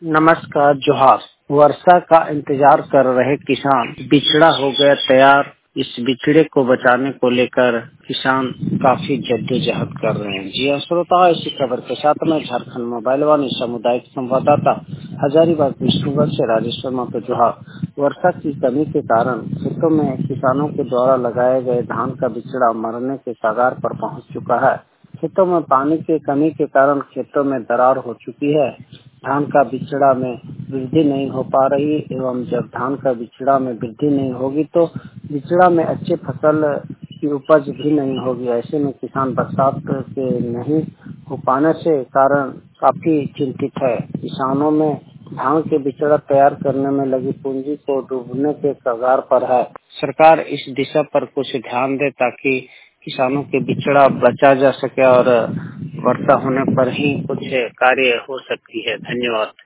नमस्कार जोहार। वर्षा का इंतजार कर रहे किसान, बिचड़ा हो गया तैयार। इस बिचड़े को बचाने को लेकर किसान काफी जद्दोजहद कर रहे हैं। जी हाँ श्रोता, इसी खबर के साथ में झारखंड मोबाइल वाणी सामुदायिक संवाददाता हजारीबाग विष्णुगढ़ से राजेश्वर महतो जोहार। वर्षा की कमी के कारण खेतों में किसानों के द्वारा लगाए गए धान का बिचड़ा मरने के कगार पर पहुंच चुका है। खेतों में पानी की कमी के कारण खेतों में दरार हो चुकी है। धान का बिचड़ा में वृद्धि नहीं हो पा रही एवं जब धान का बिचड़ा में वृद्धि नहीं होगी तो बिचड़ा में अच्छे फसल की उपज भी नहीं होगी। ऐसे में किसान बरसात के नहीं हो पाने से कारण काफी चिंतित है। किसानों में धान के बिचड़ा तैयार करने में लगी पूंजी को डूबने के कगार पर है। सरकार इस दिशा पर कुछ ध्यान दे ताकि किसानों के बिचड़ा बचा जा सके और वर्षा होने पर ही कुछ कार्य हो सकती है। धन्यवाद।